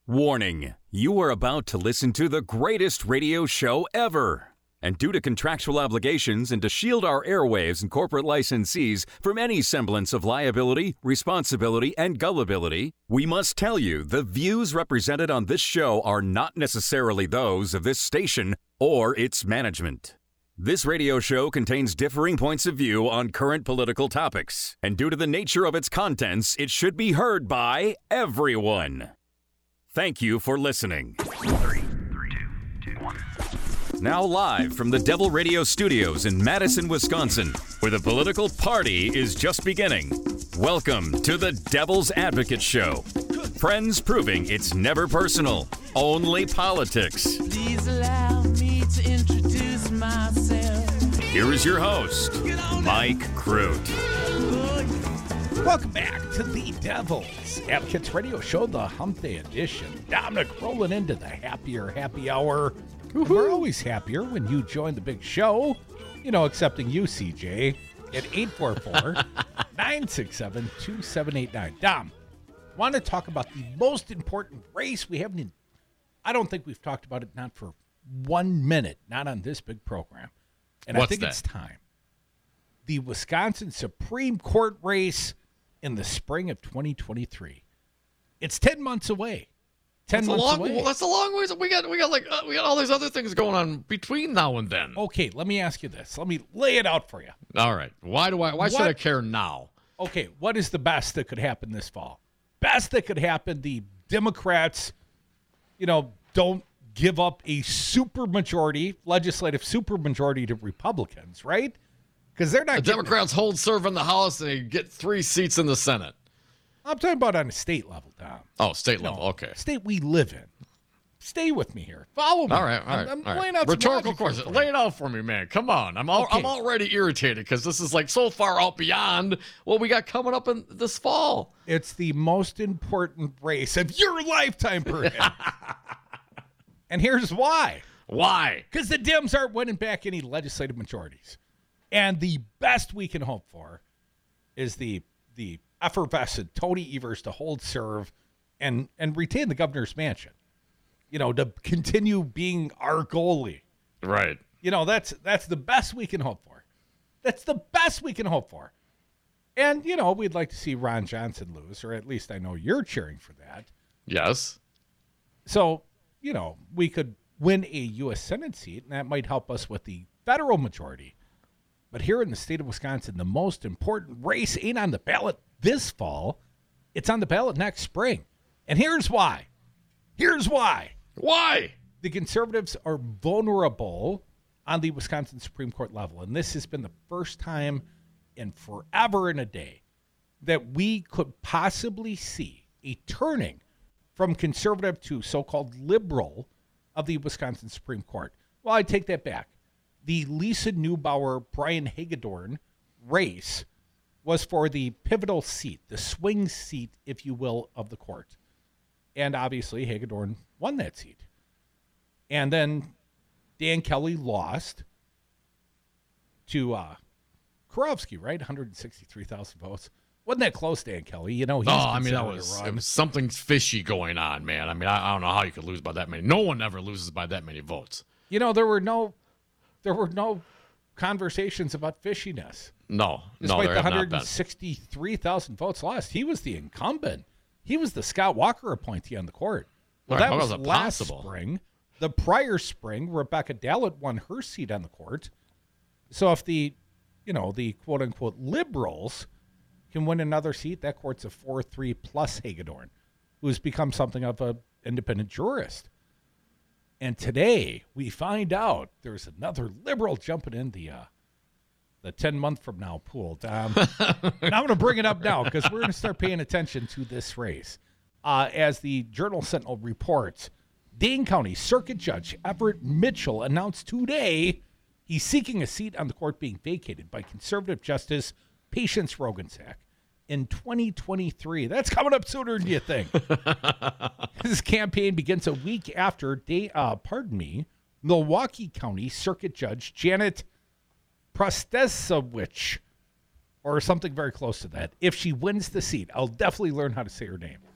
Warning, you are about to listen to the greatest radio show ever. And due to contractual obligations and to shield our airwaves and corporate licensees from any semblance of liability, responsibility, and gullibility, we must tell you the views represented on this show are not necessarily those of this station or its management. This radio show contains differing points of view on current political topics, and due to the nature of its contents, it should be heard by everyone. Thank you for listening. 3, 2, 1. Now live from the Devil Radio Studios in Madison, Wisconsin, where the political party is just beginning. Welcome to the Devil's Advocate Show. Friends proving it's never personal, only politics. Please allow me to introduce myself. Here is your host, Mike Crute. Welcome back to the Devil's Advocates Radio Show, the Hump Day edition. Dominic rolling into the happy hour. And we're always happier when you join the big show, excepting you, CJ, at 844-967-2789. Dom, want to talk about the most important race we haven't, I don't think we've talked about it, not for 1 minute, not on this big program. And What's I think that? it's time. The Wisconsin Supreme Court race in the spring of 2023. It's 10 months away. That's a long ways. We got all these other things going on between now and then. Okay, let me ask you this. Let me lay it out for you. All right. Why should I care now? Okay, what is the best that could happen this fall? Best that could happen, the Democrats, don't give up a legislative supermajority to Republicans, right? Because they're not. The Democrats hold serve in the House and they get 3 seats in the Senate. I'm talking about on a state level, Tom. Oh, state level. Okay. State we live in. Stay with me here. Follow me. All right. I'm laying out some rhetorical logic here question. for you. Lay it out for me, man. Come on. I'm already irritated because this is like so far out beyond what we got coming up in this fall. It's the most important race of your lifetime, perhaps. And here's why. Why? Because the Dems aren't winning back any legislative majorities. And the best we can hope for is the effervescent Tony Evers to hold serve and retain the governor's mansion. To continue being our goalie. Right. That's the best we can hope for. That's the best we can hope for. And, we'd like to see Ron Johnson lose, or at least I know you're cheering for that. Yes. So, we could win a U.S. Senate seat, and that might help us with the federal majority. But here in the state of Wisconsin, the most important race ain't on the ballot this fall. It's on the ballot next spring. And here's why. Why? The conservatives are vulnerable on the Wisconsin Supreme Court level. And this has been the first time in forever and a day that we could possibly see a turning from conservative to so-called liberal of the Wisconsin Supreme Court. Well, I take that back. The Lisa Neubauer, Brian Hagedorn race was for the pivotal seat, the swing seat, if you will, of the court. And obviously, Hagedorn won that seat. And then Dan Kelly lost to Kurowski, right? 163,000 votes. Wasn't that close, Dan Kelly? He's it was something fishy going on, man. I don't know how you could lose by that many. No one ever loses by that many votes. There were no conversations about fishiness. Despite the 163,000 votes lost, he was the incumbent. He was the Scott Walker appointee on the court. Well, right, that was it last possible? spring. The prior spring, Rebecca Dallett won her seat on the court. So if the quote-unquote liberals can win another seat, that court's a 4-3 plus Hagedorn, who's become something of an independent jurist. And today, we find out there's another liberal jumping in the 10-month from now pool. And I'm going to bring it up now because we're going to start paying attention to this race. As the Journal-Sentinel reports, Dane County Circuit Judge Everett Mitchell announced today he's seeking a seat on the court being vacated by conservative Justice Patience Rogansack in 2023. That's coming up sooner than you think. His campaign begins a week after Milwaukee County Circuit Judge Janet Prostesewicz, or something very close to that. If she wins the seat, I'll definitely learn how to say her name.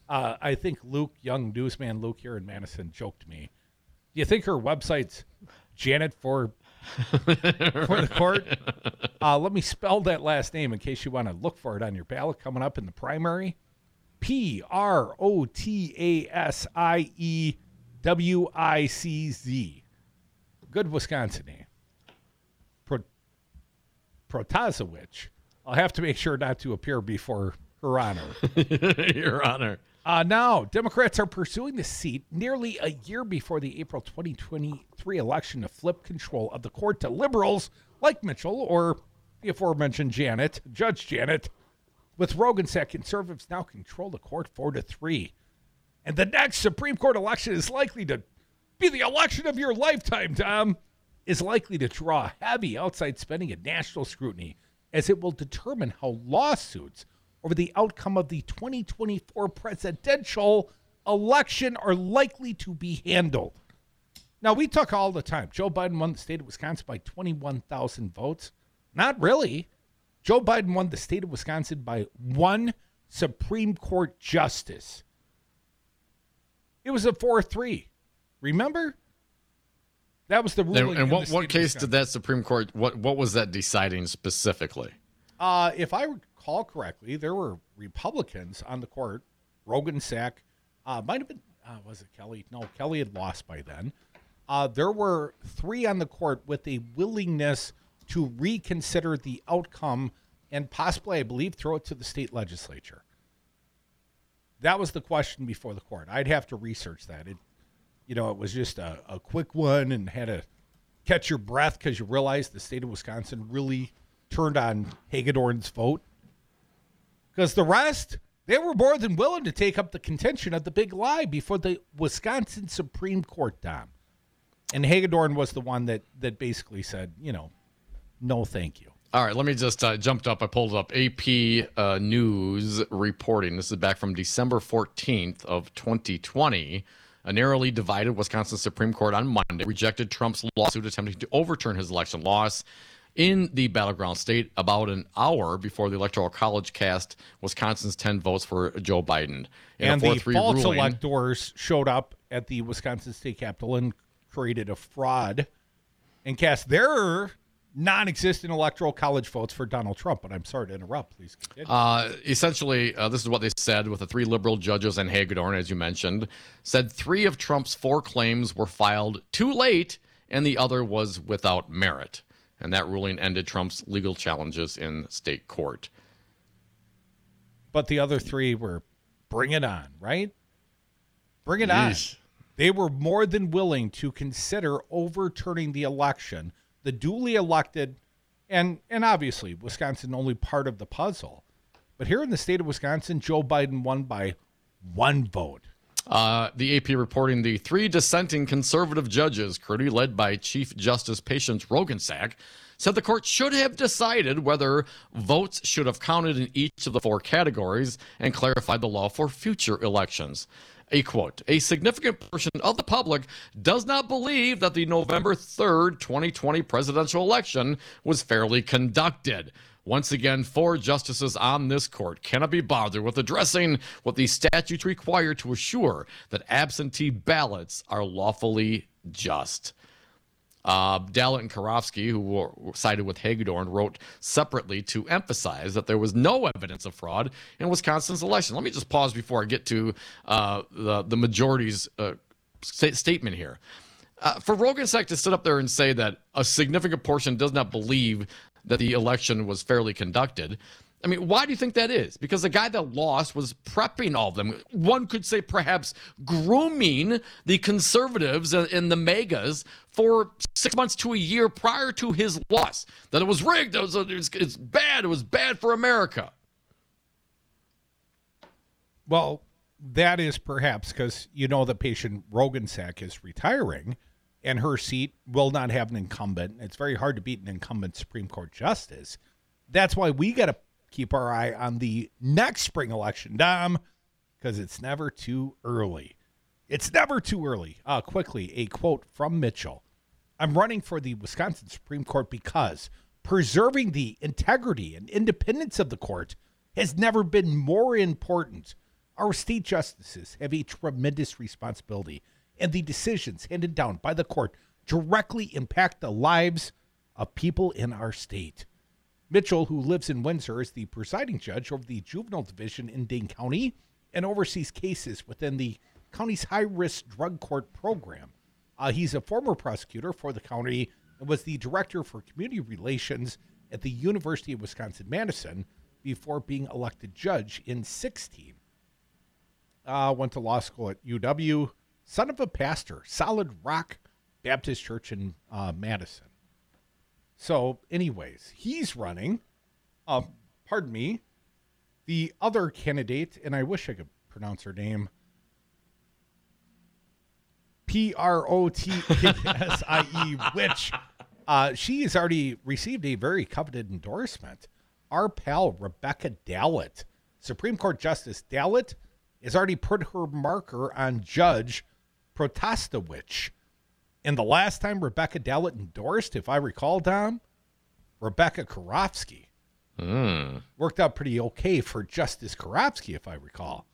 I think Luke, young newsman Luke here in Madison, joked me. Do you think her website's Janet for the court? Let me spell that last name in case you want to look for it on your ballot coming up in the primary. Protasiewiczz. Good Wisconsin name. Protasewicz. I'll have to make sure not to appear before Her Honor. Your Honor. Now, Democrats are pursuing the seat nearly a year before the April 2023 election to flip control of the court to liberals like Mitchell or the aforementioned Janet, Judge Janet. With Roggensack, conservatives now control the court 4-3. And the next Supreme Court election is likely to be the election of your lifetime, Tom. Is likely to draw heavy outside spending and national scrutiny as it will determine how lawsuits over the outcome of the 2024 presidential election are likely to be handled. Now, we talk all the time. Joe Biden won the state of Wisconsin by 21,000 votes. Not really. Joe Biden won the state of Wisconsin by one Supreme Court justice. It was a 4-3. Remember? That was the ruling. And what case did that Supreme Court, what was that deciding specifically? If I recall correctly, there were Republicans on the court. Roggensack, might have been, was it Kelly? No, Kelly had lost by then. There were 3 on the court with a willingness to reconsider the outcome and possibly, I believe, throw it to the state legislature. That was the question before the court. I'd have to research that. It was just a quick one and had to catch your breath because you realized the state of Wisconsin really turned on Hagedorn's vote. Because the rest, they were more than willing to take up the contention of the big lie before the Wisconsin Supreme Court, Tom. And Hagedorn was the one that basically said, no thank you. All right, let me just jumped up. I pulled up AP News reporting. This is back from December 14th of 2020. A narrowly divided Wisconsin Supreme Court on Monday rejected Trump's lawsuit attempting to overturn his election loss in the battleground state about an hour before the Electoral College cast Wisconsin's 10 votes for Joe Biden. And the false electors showed up at the Wisconsin State Capitol and created a fraud and cast their non-existent Electoral College votes for Donald Trump. But I'm sorry to interrupt. Please continue. Essentially, this is what they said with the 3 liberal judges and Hagedorn, as you mentioned, said 3 of Trump's 4 claims were filed too late and the other was without merit. And that ruling ended Trump's legal challenges in state court. But the other 3 were bring it on, right? Bring it on. They were more than willing to consider overturning the election, the duly elected, and obviously Wisconsin only part of the puzzle. But here in the state of Wisconsin, Joe Biden won by 1 vote. The AP reporting the 3 dissenting conservative judges, currently led by Chief Justice Patience Roggensack, said the court should have decided whether votes should have counted in each of the 4 categories and clarified the law for future elections. A quote, a significant portion of the public does not believe that the November 3rd, 2020 presidential election was fairly conducted. Once again, 4 justices on this court cannot be bothered with addressing what the statutes require to assure that absentee ballots are lawfully just. Dallett and Karofsky, who were sided with Hagedorn, wrote separately to emphasize that there was no evidence of fraud in Wisconsin's election. Let me just pause before I get to the majority's statement here. For Roggensack to sit up there and say that a significant portion does not believe that the election was fairly conducted, I mean, why do you think that is? Because the guy that lost was prepping all of them. One could say perhaps grooming the conservatives and the megas for 6 months to a year prior to his loss. That it was rigged. It's bad. It was bad for America. Well, that is perhaps because the patient Roggensack is retiring and her seat will not have an incumbent. It's very hard to beat an incumbent Supreme Court justice. That's why we got to keep our eye on the next spring election, Dom, because it's never too early. It's never too early. Quickly, a quote from Mitchell. I'm running for the Wisconsin Supreme Court because preserving the integrity and independence of the court has never been more important Our state justices have a tremendous responsibility, and the decisions handed down by the court directly impact the lives of people in our state. Mitchell, who lives in Windsor, is the presiding judge over the juvenile division in Dane County and oversees cases within the county's high-risk drug court program. He's a former prosecutor for the county and was the director for community relations at the University of Wisconsin-Madison before being elected judge in 2016. Went to law school at UW. Son of a pastor, Solid Rock Baptist Church in Madison. So, anyways, he's running. Pardon me. The other candidate, and I wish I could pronounce her name, Protsie, which she has already received a very coveted endorsement. Our pal, Rebecca Dallett, Supreme Court Justice Dallett, has already put her marker on Judge Protasiewicz. And the last time Rebecca Dallett endorsed, if I recall, Dom, Rebecca Karofsky. Worked out pretty okay for Justice Karofsky, if I recall.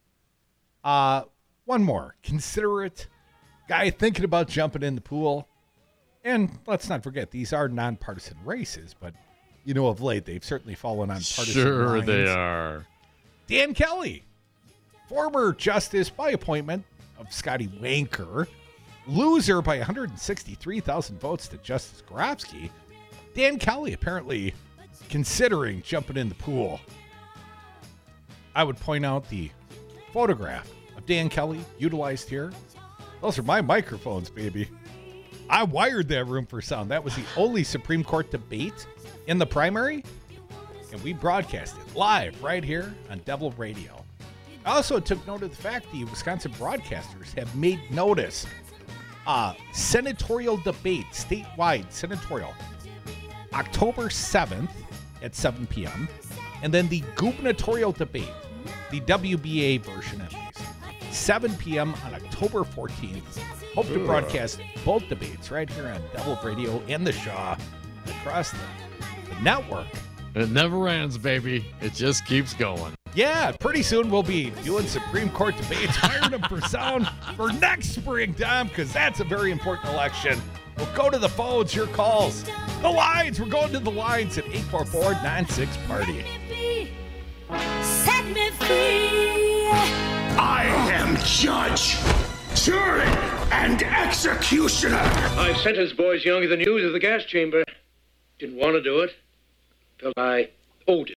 One more. Considerate guy thinking about jumping in the pool. And let's not forget, these are nonpartisan races, but, you know, of late, they've certainly fallen on partisan lines. They are. Dan Kelly, former justice by appointment of Scotty Wanker, loser by 163,000 votes to Justice Karofsky. Dan Kelly apparently considering jumping in the pool. I would point out the photograph of Dan Kelly utilized here. Those are my microphones, baby. I wired that room for sound. That was the only Supreme Court debate in the primary, and we broadcast it live right here on Devil Radio. I also took note of the fact the Wisconsin broadcasters have made notice. Senatorial debate, statewide senatorial, October 7th at 7 p.m. And then the gubernatorial debate, the WBA version at least, 7 p.m. on October 14th. Hope to broadcast both debates right here on Devil Radio and the Shaw across the network. It never ends, baby. It just keeps going. Yeah, pretty soon we'll be doing Supreme Court debates, hiring them for sound for next spring, Dom, because that's a very important election. We'll go to the phones, your calls. The lines, we're going to the lines at 844-96-PARTY. Set me free. I am judge, jury, and executioner. I've sentenced boys younger than you to the gas chamber. Didn't want to do it. Felt I owed it.